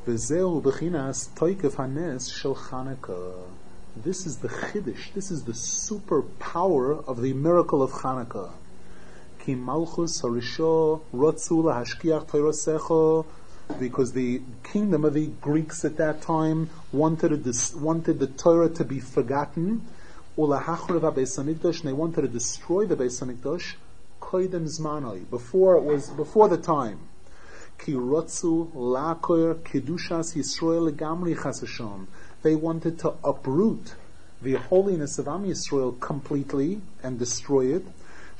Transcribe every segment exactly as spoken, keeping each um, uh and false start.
V'zeu b'chinas toikev hanes shel Chanukah. This is the chiddush. This is the super power of the miracle of Chanukah. Ki malchus harisho rotzu lahashkiach toirasecho, because the kingdom of the Greeks at that time wanted a, wanted the Torah to be forgotten. Ulahachrev haBeis Hamikdash, and they wanted to destroy the Beis Hamikdash koidem zmanoi, before it was before the time. Ki rotzu lakoir kedushas Yisrael legamri chas Hashem. They wanted to uproot the holiness of Am Yisrael completely and destroy it.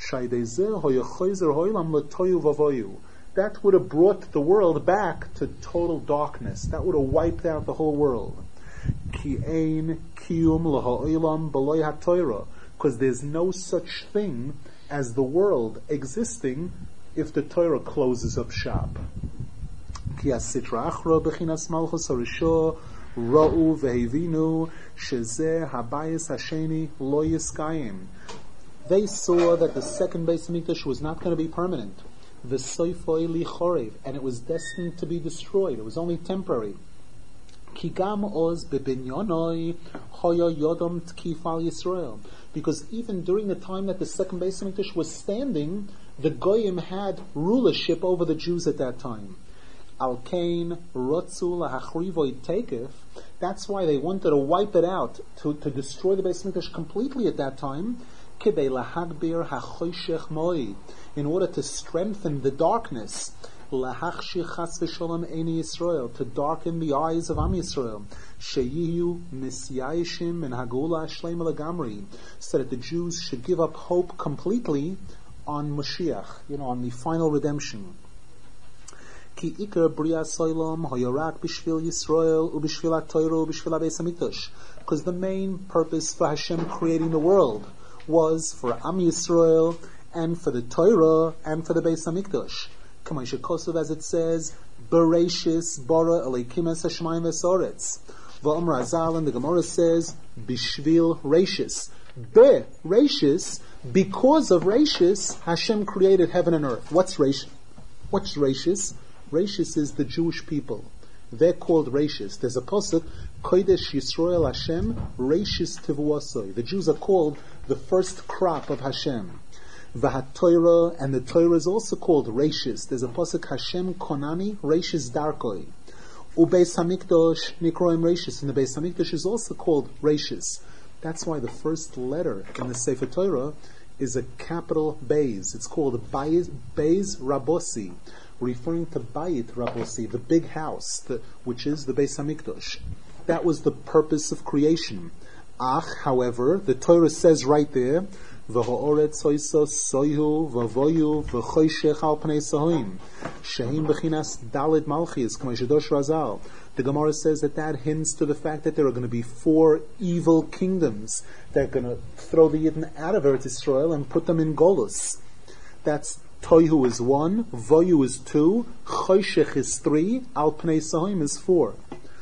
That would have brought the world back to total darkness. That would have wiped out the whole world. Because there's no such thing as the world existing if the Torah closes up shop. Ra'u vehevinu shezeh habayis hasheni lo yiskayim. They saw that the second Beis Hamikdash was not going to be permanent. V'soifoi li chorev, and it was destined to be destroyed. It was only temporary. Ki gam oz bebinyonoi hoya yodom tkif al Yisrael. Because even during the time that the second Beis Hamikdash was standing, the Goyim had rulership over the Jews at that time. Al kain rotzu lahachrivoy tekef. That's why they wanted to wipe it out, to, to destroy the Beis Hamikdash completely at that time. Kidei lahagbir hachoshech moi, in order to strengthen the darkness. Lahachshich chas v'sholom eini Yisrael, to darken the eyes of Am Yisrael. Sheyihu misyayishim and hagula shleima lagamri, so that the Jews should give up hope completely on Mashiach, you know, on the final redemption. Ki ikar bria soilom hoyorak b'shvil Yisrael u'b'shvil ha'Torah u'b'shvil ha'Beis Hamikdash, because the main purpose for Hashem creating the world was for Am Yisrael and for the Torah and for the Beis Hamikdash. Kamei shekosov, as it says, Bereshis bara Elokim es hashamayim v'soretz. V'omar Azal, and the Gemara says b'shvil Reshis. Be Reshis, because of Reshis, Hashem created heaven and earth. What's Reshis? What's Reshis? Rashis is the Jewish people. They're called Rashis. There's a pasuk, Kodesh Yisrael Hashem, Rashis Tivuasoi. The Jews are called the first crop of Hashem. Vahat-Torah, and the Torah is also called Rashis. There's a pasuk, Hashem Konani, Rashis Darkoi. Ubeis Hamikdash, Nikroim Rashis. And the Beis Hamikdash is also called Rashis. That's why the first letter in the Sefer Torah is a capital Beis. It's called Beis, Beis Rabosi, referring to Bayit Rabosi, the big house, the, which is the Beis Hamikdash. That was the purpose of creation. Ach, however, the Torah says right there, V'ha'oret soiso soihu v'voyu v'choshech al pnei sohim shehim b'chinas dalid malchis k'may shadosh razal. The Gemara says that that hints to the fact that there are going to be four evil kingdoms that are going to throw the Yidden out of Eretz Yisrael and put them in Golus. That's Toihu is one, Voyu is two, Choshech is three, Al Pnei Sohim is four.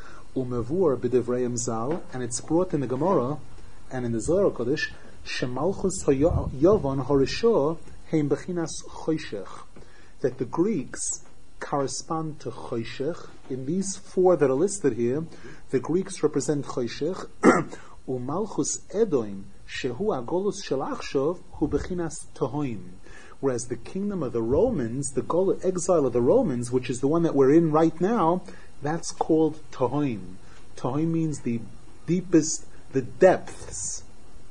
Umevur b'divrei Zal, and it's brought in the Gemara and in the Zohar Kodesh, Shemalchus Yovan Horisho Heim Bechinas Choshech, that the Greeks correspond to Choshech. In these four that are listed here, the Greeks represent Choshech. Umalchus Edoim Shehu Agolus Shel Achshov Hu Bechinas Tohoim. Whereas the kingdom of the Romans, the Gol- exile of the Romans, which is the one that we're in right now, that's called Tohoim. Tohoim means the deepest, the depths.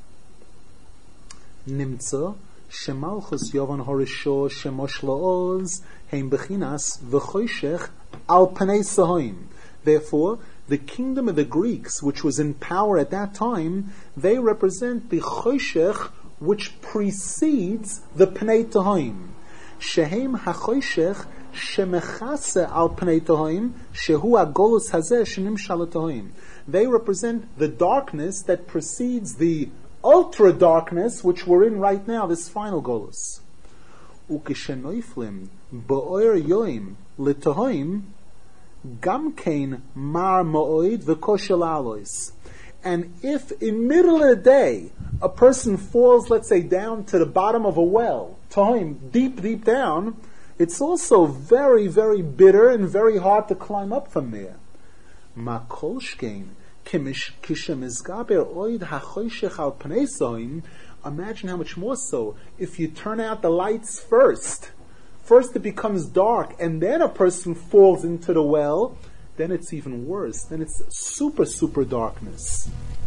Nimtza Shemalchus Yovan Horisho Shemosh La'oz Heim Bechinas V'choshech Al Panei Sohoim. Therefore, the kingdom of the Greeks, which was in power at that time, they represent the Choshech which precedes the Pnei Tohoim. Shehem HaChoshech Shemechase Al Pnei Tohoim Shehu HaGolus Hazeh Shenim Shal Tohoim. They represent the darkness that precedes the ultra darkness which we're in right now, this final Golus. Ukeshenoiflim Bo'er Yoim Letohoim Gamkein Mar Mo'oid V'Koshel Alois. And if in middle of the day a person falls, let's say, down to the bottom of a well, time deep, deep down, it's also very, very bitter and very hard to climb up from there. Ma kol shkein kishamizgaber oid hachoshech al pnei soim. Imagine how much more so if you turn out the lights first. First it becomes dark, and then a person falls into the well. Then it's even worse. Then it's super, super darkness.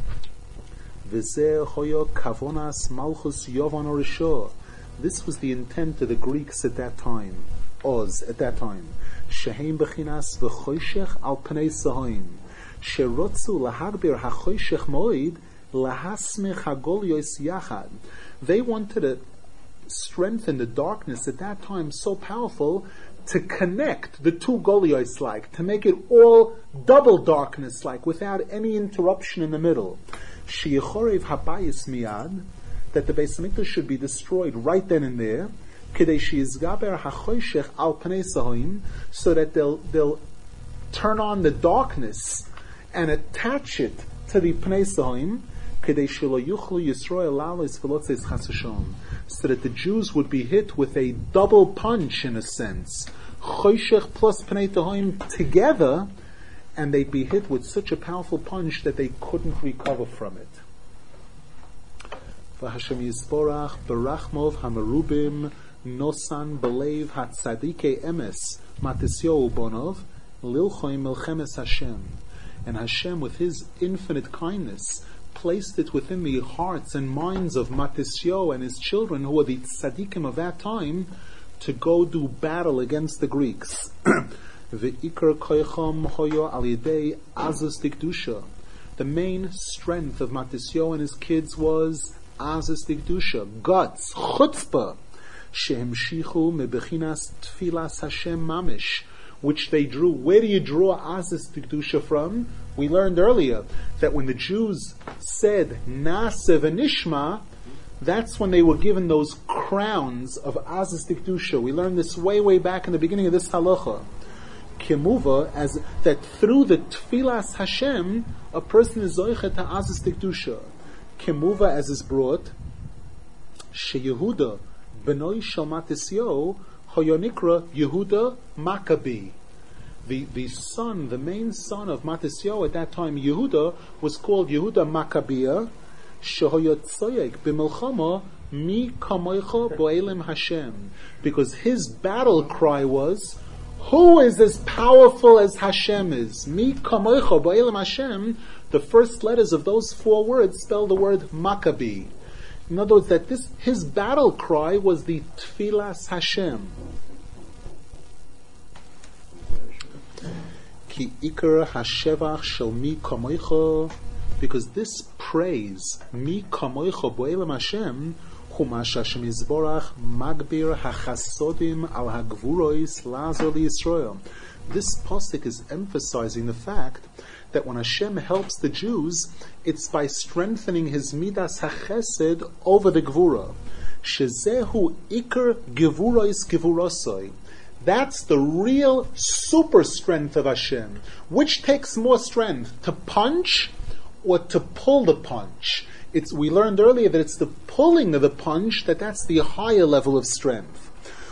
V'zeh hoyo kavonas malchus yovan orisho. This was the intent of the Greeks at that time. Oz, at that time. Shehem bechinas v'choshech al pnei soim. Sherotzu lahagbir hachoshech moed lahasmech hagolios yachad. They wanted to strengthen the darkness at that time so powerful to connect the two Golios like, to make it all double darkness like, without any interruption in the middle. Sheyechorev habayis miyad, that the Beis Hamikdash should be destroyed right then and there, kedei sheyizgaber hachoshech al pnei sohim, so that they'll they'll turn on the darkness and attach it to the pnei sohim, kedei shelo yuchlu Yisrael lalos v'lotzes chas v'shalom, so that the Jews would be hit with a double punch in a sense, choshech plus pnei sohim together, and they'd be hit with such a powerful punch that they couldn't recover from it. V'Hashem Yisborach berachmov hamerubim nosan belev hatzadike emes matisyo bonov lilchoim milchemes Hashem. And Hashem, with His infinite kindness, placed it within the hearts and minds of Matisyo and his children, who were the tzaddikim of that time, to go do battle against the Greeks. Ve'ikar koychom hoyo al yedei azus dikdusha. The main strength of Matisyo and his kids was azus dikdusha, guts, chutzpah, shehemshichu mebechinas tfilas Hashem mamish, which they drew. Where do you draw azus dikdusha from? We learned earlier that when the Jews said Na'aseh v'nishma, that's when they were given those crowns of azus dikdusha. We learned this way, way back in the beginning of this halacha. Kemuva, as that through the tfilas Hashem, a person is zoichet ha'azus dikdusha. Kemuva, as is brought, sheYehuda benoi shel Matisyo hoyonikra Yehuda Maccabi. The the son, the main son of Matisyo at that time, Yehuda, was called Yehuda Maccabia. Shehoyotzoyek b'milchama mi kamoicha bo'elim Hashem, because his battle cry was, who is as powerful as Hashem is? Mi kamoicha bo'elim Hashem. The first letters of those four words spell the word Maccabi. In other words, that this his battle cry was the Tfilas Hashem. Ki ikar hashevach shel mi kamoicha, because this praise, mi kamoicha bo'elam Hashem, chumash Hashem yizborach magbir hachasodim al hagvurois lazar liYisrael. This pasuk is emphasizing the fact that when Hashem helps the Jews, it's by strengthening His midas hachesed over the gvura. Shezehu ikar gevurois gevurosoi. That's the real super strength of Hashem. Which takes more strength, to punch or to pull the punch? It's, we learned earlier that it's the pulling of the punch, that that's the higher level of strength.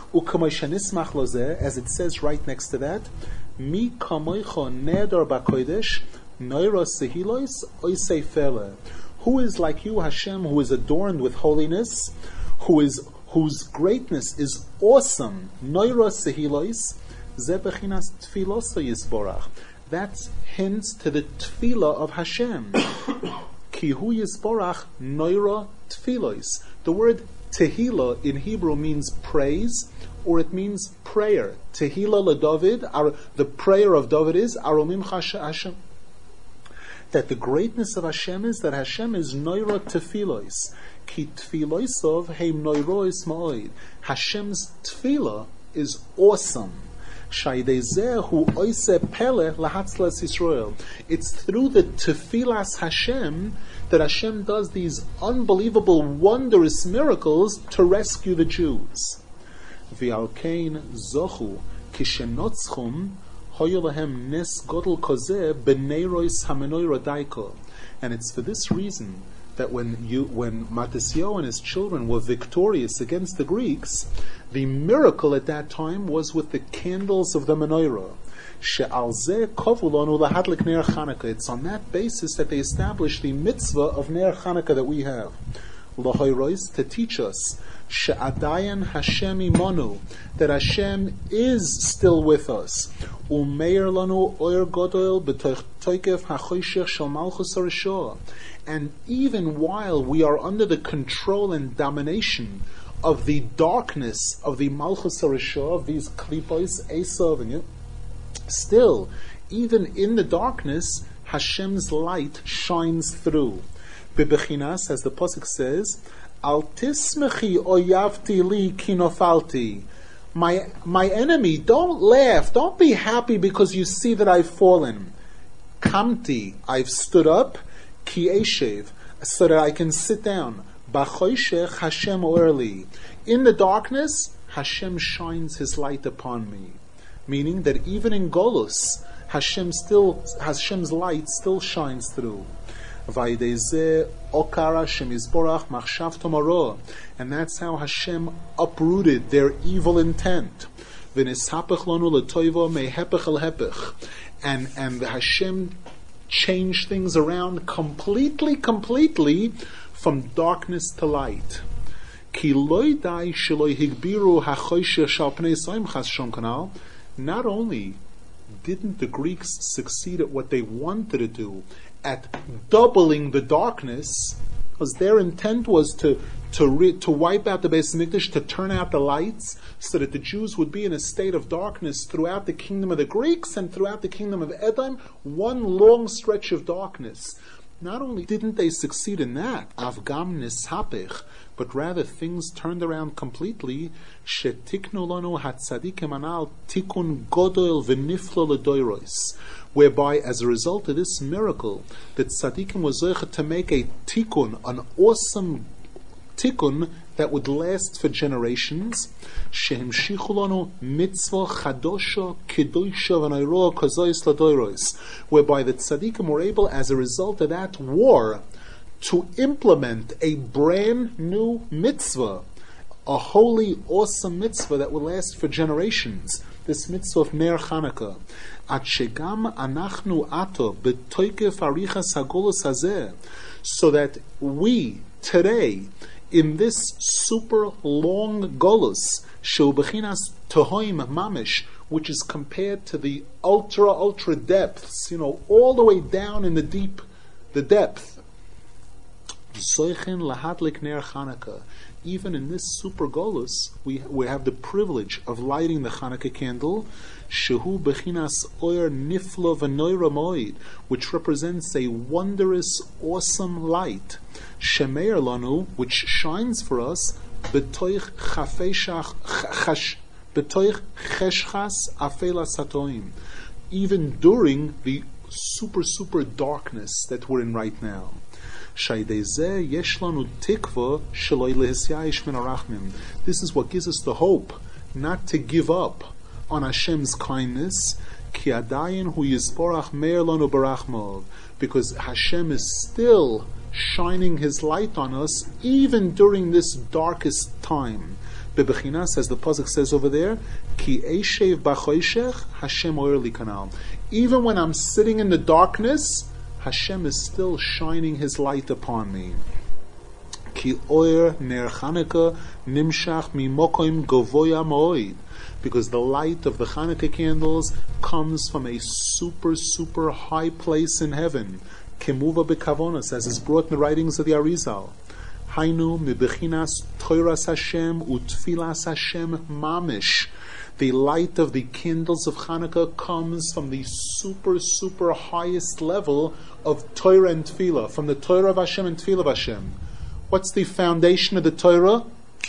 As it says right next to that, Mi kamoicha neder b'kodesh noira sehilos oisei fele. Who is like you, Hashem, who is adorned with holiness, who is whose greatness is awesome? Noira sehilos ze bechinas tfilos yisborach. That's hints to the tefillah of Hashem. Ki hu yisborach noira tfilos. The word tehillah in Hebrew means praise, or it means prayer. Tehillah leDavid, the prayer of David is Aromim Hashem. That the greatness of Hashem is that Hashem is noira tefilos. Ki tfiloisov heim noirois ma'oid. Hashem's tefillah is awesome. Shaidezehu oise pele lahatzlas Yisrael. It's through the tefilas Hashem that Hashem does these unbelievable, wondrous miracles to rescue the Jews. V'alkein zochu kishenotzchum hoyolahem nes godel kozeh b'neirois hamenoira daiko. And it's for this reason that when you, when Matisyo and his children were victorious against the Greeks, the miracle at that time was with the candles of the menorah. She'al zeh kovu lanu lahadlik ner Chanukah. It's on that basis that they established the mitzvah of ner Chanukah that we have. L'hoyrois, to teach us she'adayan Hashem imanu, that Hashem is still with us. Umeir lanu oyer godol b'toikev hachoshech shel malchus harishah. And even while we are under the control and domination of the darkness of the malchus harishah, of these klipos, Esav and you, still, even in the darkness, Hashem's light shines through. Bebechinas, as the pasuk says, Al tismechi oyavti li kinofalti. My my enemy, don't laugh, don't be happy because you see that I've fallen. Kamti, I've stood up, ki eshev, so that I can sit down. Bachoshech Hashem oerli. In the darkness, Hashem shines His light upon me. Meaning that even in Golus, Hashem still, Hashem's light still shines through. And that's how Hashem uprooted their evil intent. And, and Hashem changed things around completely, completely from darkness to light. Not only didn't the Greeks succeed at what they wanted to do, at doubling the darkness, because their intent was to to re, to wipe out the Beis Hamikdash, to turn out the lights, so that the Jews would be in a state of darkness throughout the kingdom of the Greeks and throughout the kingdom of Edom, one long stretch of darkness. Not only didn't they succeed in that, avgam nishapich, but rather things turned around completely. Shetiknu lanu hatzadikim anal tikun godol v'niflo ledoros, whereby, as a result of this miracle, that tzadikim was zeicha to make a tikun, an awesome tikun that would last for generations. Shehemshichu lanu mitzvah chadosha kedosha v'nayroa kazois ladoros, whereby the tzadikim were able, as a result of that war, to implement a brand new mitzvah, a holy, awesome mitzvah that will last for generations. This mitzvah of Ner Chanukah. At shegam anachnu ato b'toikef arichas hagolus hazeh, so that we today, in this super long golus, shel bechinas tohoim mamish, which is compared to the ultra ultra depths, you know, all the way down in the deep, the depth. Zoichen lahadlik ner Chanukah. Even in this super golus, we we have the privilege of lighting the Chanukah candle, shehu bechinas oyer niflo v'noira moed, which represents a wondrous, awesome light. Shemeir lanu, which shines for us, betoich chafeshach chash, betoich cheshchas afela satoim, even during the super super darkness that we're in right now. This is what gives us the hope not to give up on Hashem's kindness, because Hashem is still shining His light on us even during this darkest time. Bebechinas, as the pasuk says over there, Ki eshev b'choshech Hashem oyer li kanal. Even when I'm sitting in the darkness, Hashem is still shining His light upon me. Ki oyer ner Chanukah nimshach mimokoim govoya moed, because the light of the Chanukah candles comes from a super, super high place in heaven. Kemuva bekavonos, as is brought in the writings of the Arizal. Hainu mibechinas toiras Hashem utfilas Hashem mamish. The light of the candles of Chanukah comes from the super, super highest level of Torah and Tefillah, from the Torah of Hashem and Tefillah of Hashem. What's the foundation of the Torah?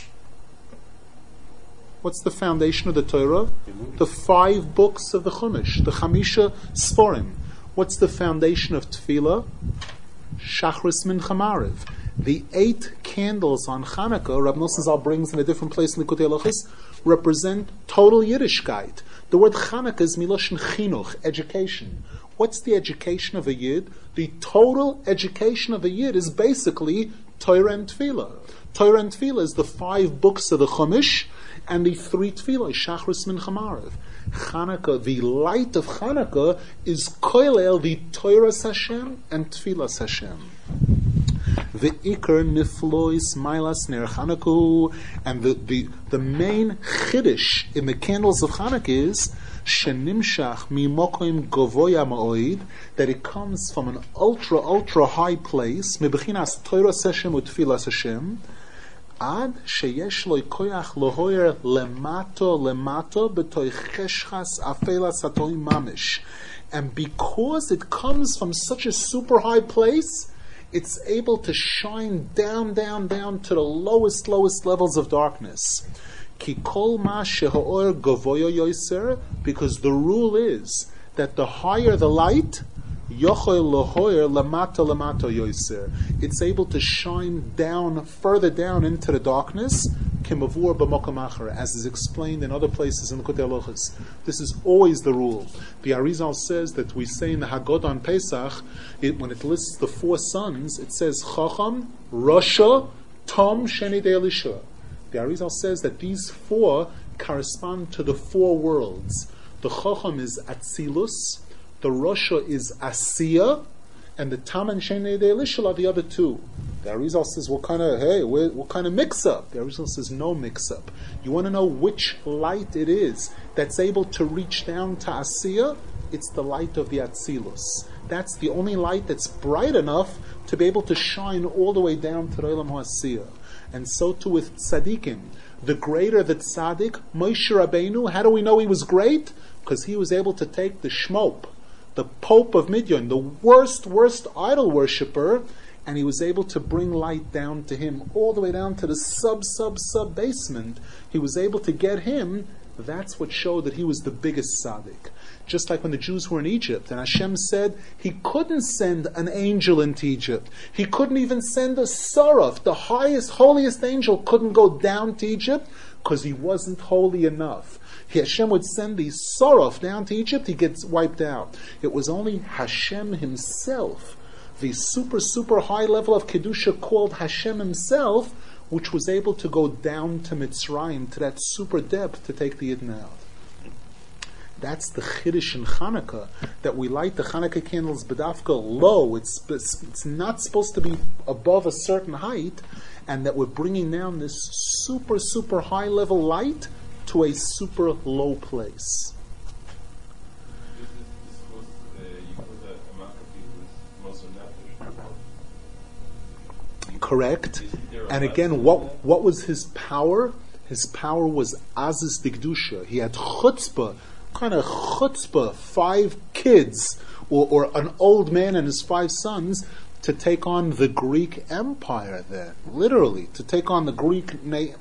What's the foundation of the Torah? The five books of the Chumash, the Chamisha Sforim. What's the foundation of Tefillah? Shachris Mincha Maariv. The eight candles on Chanukah, Rabbi Nosson Zal brings in a different place in the Likutei Halachos, represent total Yiddishkeit. The word Chanukah is Miloshin Chinuch, education. What's the education of a Yid? The total education of a Yid is basically Torah and Tefillah. Torah and Tefillah is the five books of the Chumash and the three Tefillah, Shachris Mincha Maariv. Chanukah, the light of Chanukah, is koilel the Torahs Hashem and Tfilas Hashem. The Iker Niflois Mailas Ner Chanukah, and the, the, the main chiddush in the candles of Chanukah is Shenimshach Mimokoim Govoya Ma'oid, that it comes from an ultra, ultra high place, Mebechinas Torahs Hashem u'Tfilas Hashem, Ad sheyesh lo koyach lohoyer lemato lemato b'toy cheshchas afelas hatoy mamish, and because it comes from such a super high place, it's able to shine down, down, down to the lowest, lowest levels of darkness. Ki kol ma shehoor govoyo yoser, because the rule is that the higher the light, yochel lohoyer lamato lamato yoser, it's able to shine down, further down into the darkness, kimavur b'mokom acher, as is explained in other places in the Likutei Halachos. This is always the rule. The Arizal says that we say in the Haggadah on Pesach, it, when it lists the four sons, it says Chacham, Rasha, Tom, Sheni de Elisha. The Arizal says that these four correspond to the four worlds. The Chacham is Atzilus, the Rasha is Asiya, and the Tam and Sheni de Elisha are the other two. The Arizal says, what kind of, hey, what, what kind of mix-up? The Arizal says, no mix-up. You want to know which light it is that's able to reach down to Asiya? It's the light of the Atzilus. That's the only light that's bright enough to be able to shine all the way down to the Olam HaAsiya. And so too with Tzadikim. The greater the Tzadik, Moshe Rabbeinu, how do we know he was great? Because he was able to take the Shmop, the Pope of Midian, the worst, worst idol worshipper, and he was able to bring light down to him, all the way down to the sub, sub, sub basement. He was able to get him. That's what showed that he was the biggest tzaddik. Just like when the Jews were in Egypt, and Hashem said he couldn't send an angel into Egypt. He couldn't even send a Saraf, the highest, holiest angel, couldn't go down to Egypt because he wasn't holy enough. Hashem would send the Saraf down to Egypt, he gets wiped out. It was only Hashem himself, the super, super high level of Kedusha called Hashem himself, which was able to go down to Mitzrayim, to that super depth, to take the Yidden out. That's the Chiddush in Chanukah, that we light the Chanukah candles bedafka low. It's, it's, it's not supposed to be above a certain height, and that we're bringing down this super, super high level light to a super low place. Correct. And again, what what was his power? His power was Aziz Dikdusha. He had chutzpah, kind of chutzpah, five kids, or, or an old man and his five sons, to take on the Greek Empire there, literally, to take on the Greek na-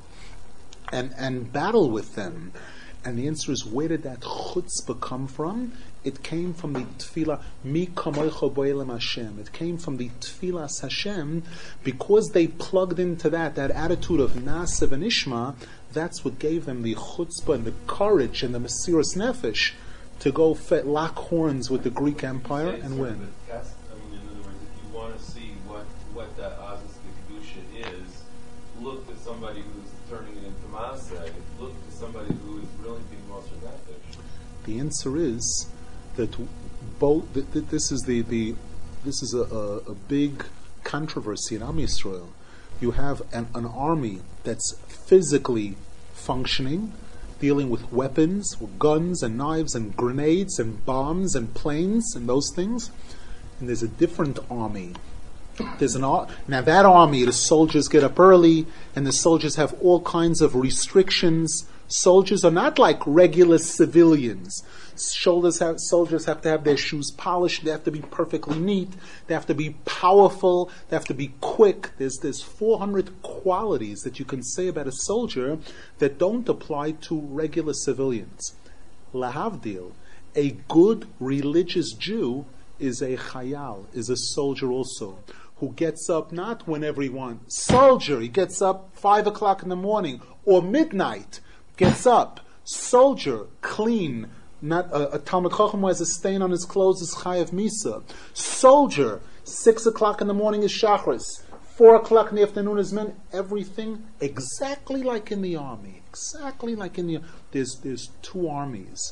and, and battle with them. And the answer is, where did that chutzpah come from? It came from the tefillah, mi kamoicha bo'elem Hashem. It came from the tefillas Hashem, because they plugged into that, that attitude of Nasiv and Ishma. That's what gave them the chutzpah and the courage and the Mesiras Nefesh to go fet, lock horns with the Greek Empire and win. I mean, in other words, if you want to see what, what that Aziz Kedusha is, look to somebody who's turning it into Maaseh. Look to somebody who is really being Moshe Nefesh. The answer is that both. Th- th- this is the, the this is a, a, a big controversy in Am Yisrael. You have an, an army that's physically functioning, dealing with weapons, with guns and knives and grenades and bombs and planes and those things. And there's a different army. There's an ar- now that army, the soldiers get up early, and the soldiers have all kinds of restrictions. Soldiers are not like regular civilians. Soldiers have, soldiers have to have their shoes polished. They have to be perfectly neat. They have to be powerful. They have to be quick. There's there's four hundred qualities that you can say about a soldier that don't apply to regular civilians. Lahavdil, a good religious Jew is a chayal, is a soldier also, who gets up not whenever he wants. Soldier, he gets up five o'clock in the morning or midnight. Gets up, soldier, clean. Not a, a Talmud Chacham who has a stain on his clothes is Chayav Misa. Soldier, six o'clock in the morning is Shachris, four o'clock in the afternoon is men. Everything exactly like in the army, exactly like in the. There's there's two armies,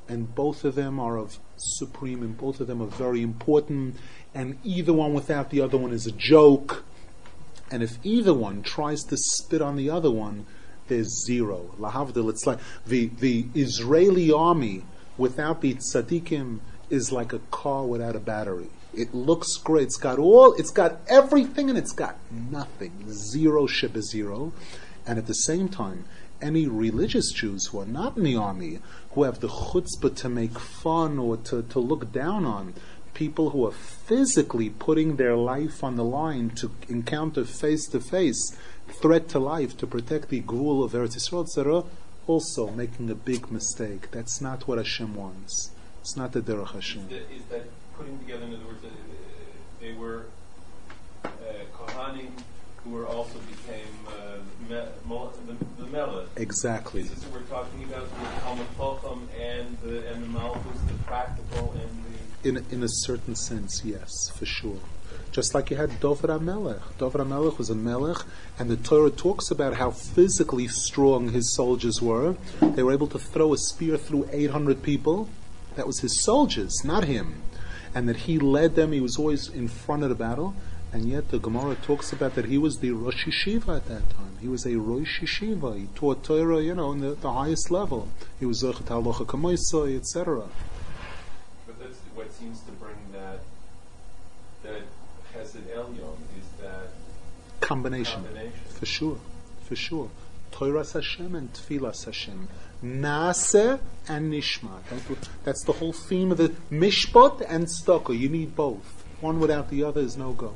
and both of them are of supreme, and both of them are very important, and either one without the other one is a joke. And if either one tries to spit on the other one, there's zero. Lahavdil, it's like the, the Israeli army without the tzaddikim is like a car without a battery. It looks great. It's got all, it's got everything, and it's got nothing. Zero ship is zero. And at the same time, any religious Jews who are not in the army, who have the chutzpah to make fun or to, to look down on people who are physically putting their life on the line to encounter face-to-face threat to life to protect the Gvul of Eretz Yisrael, et cetera, also making a big mistake. That's not what Hashem wants. It's not the Derech Hashem. Is that, is that putting together, in other words, uh, they were uh, Kohanim who were also became uh, me, mo, the, the Melech. Exactly. This is what we're talking about, the Talmud Chacham and the, and the Malchus, the practical and the... In, in a certain sense, yes, for sure. Just like you had Dovid HaMelech. Dovid HaMelech was a melech, and the Torah talks about how physically strong his soldiers were. They were able to throw a spear through eight hundred people. That was his soldiers, not him. And that he led them, he was always in front of the battle. And yet the Gemara talks about that he was the Rosh Yeshiva at that time. He was a Rosh Yeshiva. He taught Torah, you know, in the, the highest level. He was Zochet Halacha Kamoisai, et cetera. But that's what seems to bring that that Chesed Elyon is that combination. combination. For sure, for sure. Toras Hashem and Tfilas Hashem. Naaseh and Nishma. That, that's the whole theme of the Mishpat and Stoko. You need both. One without the other is no go.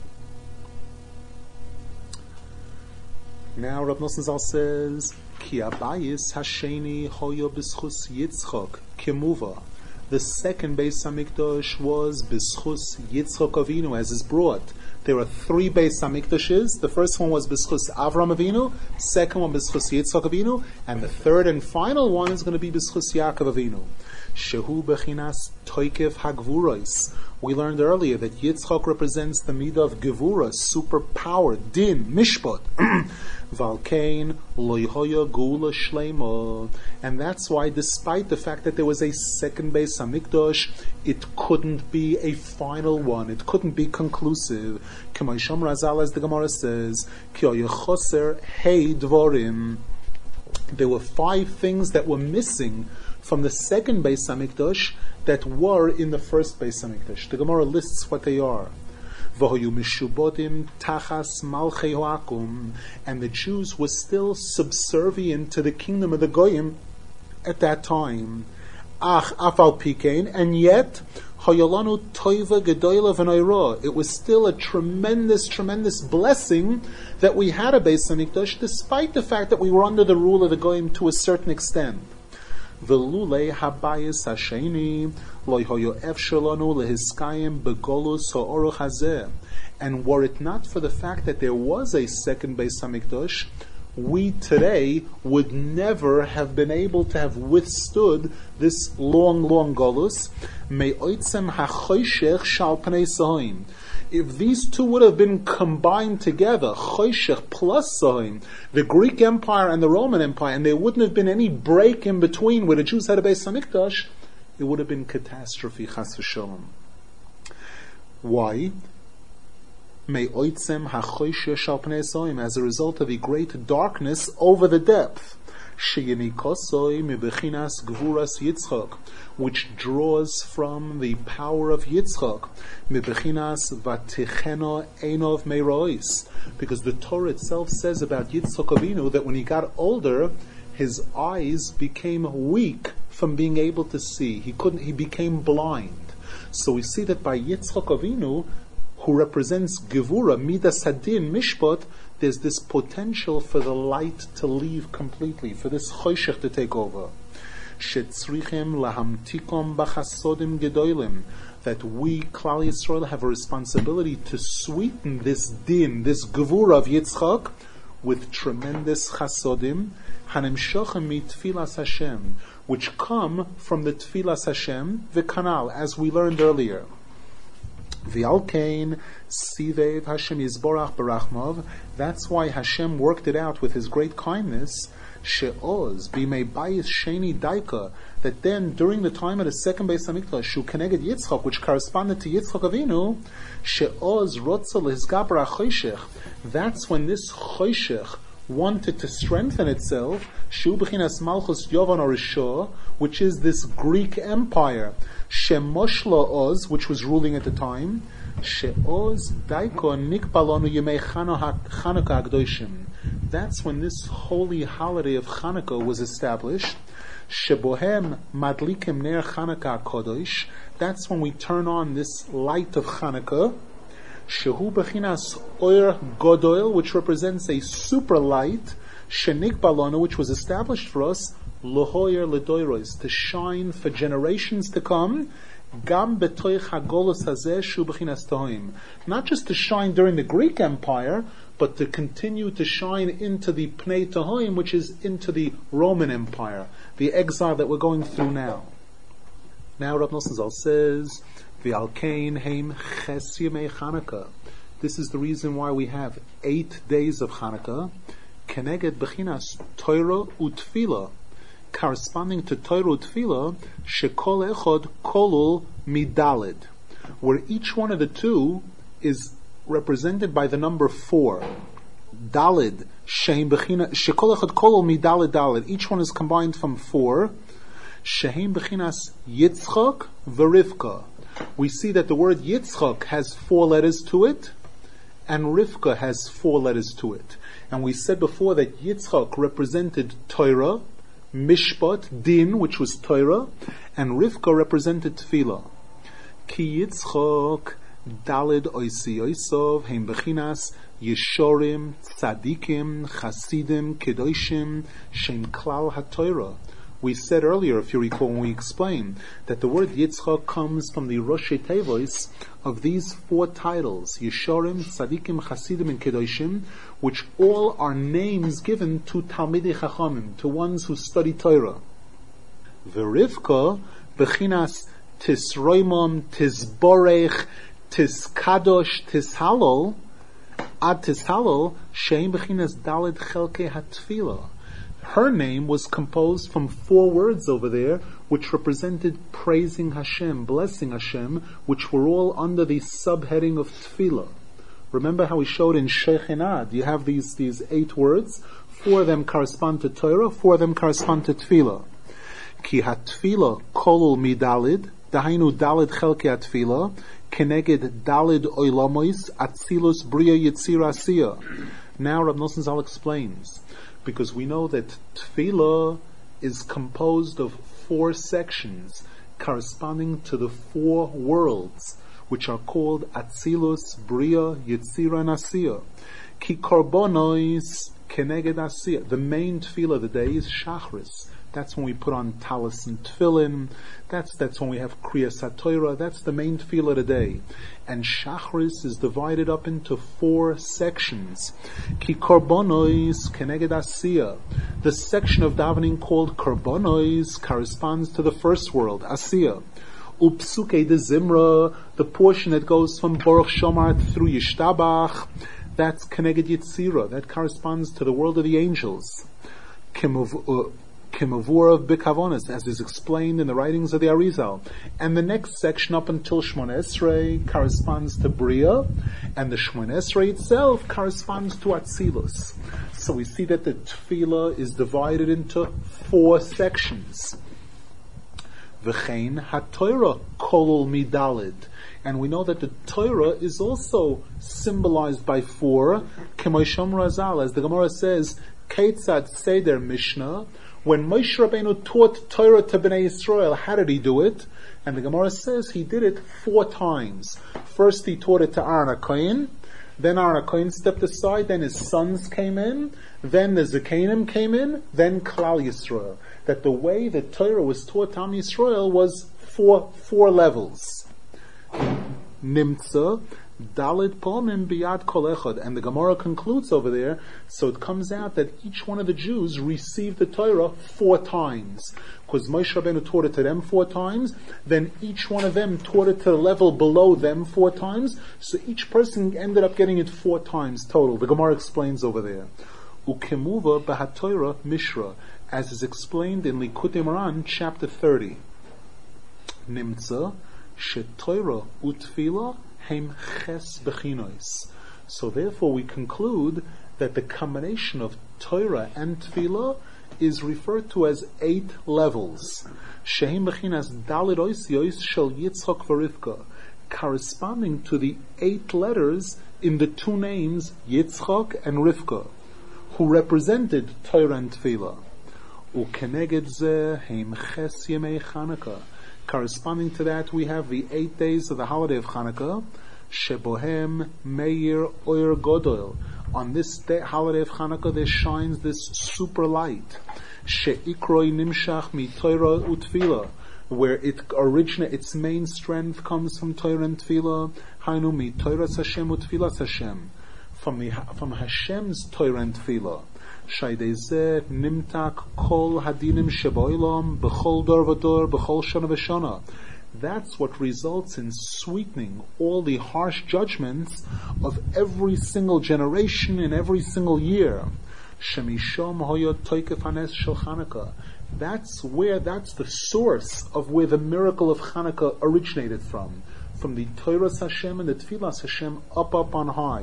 Now Rav Nosson Zal says, Ki Abayis Hasheni Hoyo B'schus Yitzchok Kemuva. The second Beis Hamikdash was B'schus Yitzchok Avinu, as is brought. There are three Beis Hamikdashes. The first one was B'schus Avram Avinu, second one B'schus Yitzchok Avinu, and the third and final one is going to be B'schus Yaakov Avinu. Shehu Bechinas Toikev Hagvuros. We learned earlier that Yitzchok represents the midah of Gevura, superpower, din, mishpat. Valkein loyhoya gula shleima. And that's why, despite the fact that there was a second Beis Hamikdash, it couldn't be a final one. It couldn't be conclusive. K'maysham Razal, as the Gemara says, Ki choser hey dvorim. There were five things that were missing from the second Beis Hamikdash that were in the first Beis Hamikdash. The Gemara lists what they are. V'hoyu mishubodim tachas malchei hoakum, and the Jews were still subservient to the kingdom of the Goyim at that time. Ach afal pikein, and yet hoyolanu toiva gedoyla v'noira. It was still a tremendous, tremendous blessing that we had a Beis Hamikdash, despite the fact that we were under the rule of the Goyim to a certain extent. Velule habayis hasheni loy hoyo efshalanu lehiskayim begolus ha'oruch hazeh. And were it not for the fact that there was a second Beis Hamikdash, we today would never have been able to have withstood this long, long golus. Me'oitzem hachoshech shal pnei sohim. If these two would have been combined together, Choshech plus Sohim, the Greek Empire and the Roman Empire, and there wouldn't have been any break in between where the Jews had a Beis Hamikdash, it would have been catastrophe, Chas v'Shalom. Why? Me'oitzem hachoshech shal pnei Sohim, as a result of a great darkness over the depth. Sheyenikosoi mibechinas gvuras Yitzchok, which draws from the power of Yitzchok, mibechinas vaticheno einov meirois, because the Torah itself says about Yitzchok Avinu that when he got older, his eyes became weak from being able to see. He couldn't. He became blind. So we see that by Yitzchok Avinu, who represents Gevura, Midas Hadin, Mishpat, there's this potential for the light to leave completely, for this Choshech to take over. Shetzrichem lahamtikom bachasodim gedolim, that we, Klal Yisrael, have a responsibility to sweeten this din, this Gevura of Yitzchak, with tremendous chasodim, hanemshochem mitfilas Hashem, which come from the tfilas Hashem, the kanal, as we learned earlier. V'alkein sivev Hashem yizborach barachmov. That's why Hashem worked it out with His great kindness. she'oz b'mei bayis sheni daika, that then during the time of the second Beis Hamikdash, shu keneged Yitzchak, which corresponded to Yitzchak Avinu, she'oz rotza lehizgaber ha'choshech, that's when this choshech wanted to strengthen itself, shu b'chinas malchus Yovan Arishah, which is this Greek empire, shemoshla oz, which was ruling at the time, she'oz daiko nikbalonu yemei Chanukah Akdoshim. That's when this holy holiday of Chanukah was established. Shebohem madlikim ner Chanukah kodosh. That's when we turn on this light of Chanukah. Shehu bechinas oir godoil, which represents a super light. Shenik balonu, which was established for us, lohoyer ledoiros, to shine for generations to come. Gam betoich hagolus hazeh shu bechinas tohim. Not just to shine during the Greek Empire, but to continue to shine into the Pnei Tohoim, which is into the Roman Empire, the exile that we're going through now. Now Rav Nosson Zal says, V'al kein heim ches yemei Chanukah. This is the reason why we have eight days of Chanukah, keneged bechinas Torah utfila, corresponding to Torah utfila, shekol echod kolul midalid, where each one of the two is represented by the number four. Dalid, shehem bechina, shekol echad kolol midalid dalid. Each one is combined from four. Shehem bechinas Yitzchak v'Rivka. We see that the word Yitzchak has four letters to it, and Rivka has four letters to it. And we said before that Yitzchak represented Torah, Mishpat, Din, which was Torah, and Rivka represented Tefillah. Ki Yitzchak Dalid oisi oisov heim bechinas Yeshorim, Tzadikim, Chasidim, Kedoshim, Shem Klal HaTorah. We said earlier, if you recall, when we explained that the word Yitzchak comes from the Rosh Tevos of these four titles, Yeshorim, Tzadikim, Chasidim, and Kedoshim, which all are names given to Talmidei Chachamim, to ones who study Torah. V'Rivka bechinas Tisroimam, Tisborech, Tis Kadosh, Tis Halol, Ad Tis Halol, Shein Bechinas Daled Chelke Hatfila. Her name was composed from four words over there, which represented praising Hashem, blessing Hashem, which were all under the subheading of Tefillah. Remember how we showed in Shechinah, you have these, these eight words, four of them correspond to Torah, four of them correspond to Tefillah. Ki Hatfila kolul midalid, dahainu dalid chelke hatfila, keneged dalid oilamois atzilus bria yitzira asiya. Now Rav Nosson Zal explains, because we know that Tefillah is composed of four sections corresponding to the four worlds, which are called Atzilus, Bria, Yitzira, and Asiya. Ki korbonois keneged Asiya. The main Tefillah of the day is Shachris. That's when we put on talis and tefillin. That's that's when we have Kriyas HaTorah. That's the main tefillah of the day. And Shachris is divided up into four sections. Ki korbonois keneged asiya. The section of davening called korbonois corresponds to the first world, asiya. Upsuke de zimra, the portion that goes from Baruch Shomar through Yishtabach, that's keneged yitzira. That corresponds to the world of the angels. Kimuv, uh, Kimavurav Bikavonis, as is explained in the writings of the Arizal. And the next section up until Shmon Esrei corresponds to Bria, and the Shmon Esrei itself corresponds to Atzilus. So we see that the Tefillah is divided into four sections. V'chein HaTorah kolul midalid. And we know that the Torah is also symbolized by four, K'may Shomer Azal, as the Gemara says, Keitzad Seder Mishnah. When Moshe Rabbeinu taught Torah to Bnei Yisrael, how did he do it? And the Gemara says he did it four times. First he taught it to Aaron HaKohen, then Aaron HaKohen stepped aside, then his sons came in, then the Zekanim came in, then Klal Yisrael. That the way that Torah was taught to Am Yisrael was four, four levels. Nimtza, Dalit Pomim Biyad Kol Echad. And the Gemara concludes over there, so it comes out that each one of the Jews received the Torah four times. Because Moshe Rabbeinu taught it to them four times, then each one of them taught it to the level below them four times, so each person ended up getting it four times total. The Gemara explains over there. Ukemuva b'hatoira mishra, as is explained in Likutei Moharan, chapter thirty. Nimtza shetoira utfila heim ches bechinois. So therefore we conclude that the combination of Torah and Tefillah is referred to as eight levels. Shehem bechinas dalid oisiyos shel Yitzchak v'Rivka, corresponding to the eight letters in the two names Yitzchak and Rivka, who represented Torah and Tefillah. Ukeneged zeh heim ches yemei Chanukah. Corresponding to that, we have the eight days of the holiday of Chanukah, Shebohem Meir Oyer Godol. On this day, holiday of Chanukah, there shines this super light, She'ikroi Nimshach Mi Torah Utfila, where it originates, its main strength comes from Torah and Tefillah. Hainu Mi Torah Hashem Utfilas Hashem, from the from Hashem's Torah and Tefillah. Shaydezeh Nimtak Kol Hadinim Sheboilam B'chol Dor V'Dor B'chol Shana V'Shana. That's what results in sweetening all the harsh judgments of every single generation in every single year. Shemishom Hoyot Toikef Hanes Shel Chanukah. That's where, that's the source of where the miracle of Chanukah originated from. From the Torah Hashem and the Tfilas Hashem up, up on high.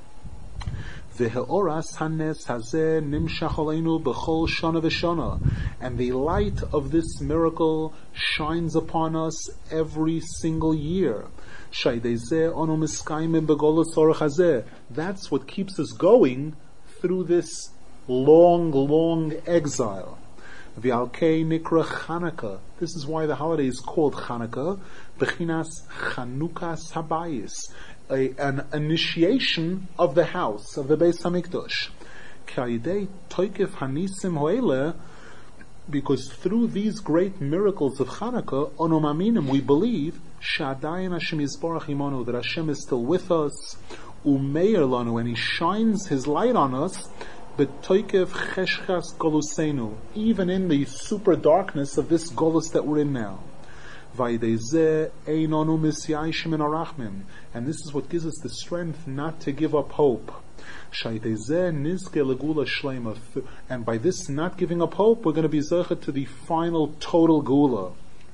V'he'oras hanes hazeh nimshach aleinu b'chol shana v'shana, and the light of this miracle shines upon us every single year. Shaydezeh onu miskayim b'golus orach hazeh. That's what keeps us going through this long, long exile. V'alkei nikra Chanukah. This is why the holiday is called Chanukah. Bechinas Chanukas Habayis. A, an initiation of the house, of the Beis HaMikdash. K'ayidei toikef hanisim ho'ele, because through these great miracles of Chanukah, ono maminim, we believe, she'adayin Hashem yisborach imonu, that Hashem is still with us, umeir lanu, and He shines His light on us, but toikef cheshchas golusenu, even in the super darkness of this golus that we're in now. And this is what gives us the strength not to give up hope. And by this not giving up hope, we're going to be zeichet to the final total gula.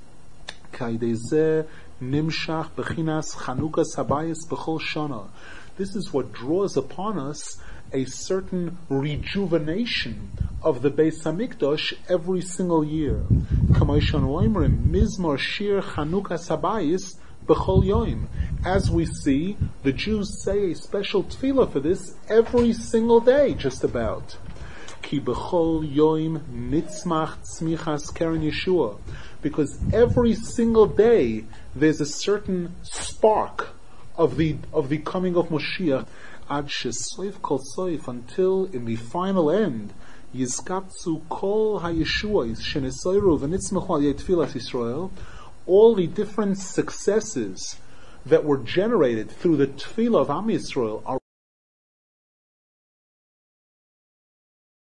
This is what draws upon us a certain rejuvenation of the Beis Hamikdash every single year. Mizmor Shir Chanukas Habayis B'chol Yoim. As we see, the Jews say a special tefillah for this every single day, just about. Ki B'chol Yoim Nitzmach Tzmichas Keren Yeshua. Because every single day there's a certain spark of the of the coming of Moshiach. Ad shesoif kol soif, until in the final end, yizkatzu kol hayeshuos shenesoiru v'nitzmechu al yei tfilas Yisrael, all the different successes that were generated through the tefillah of Am Yisrael are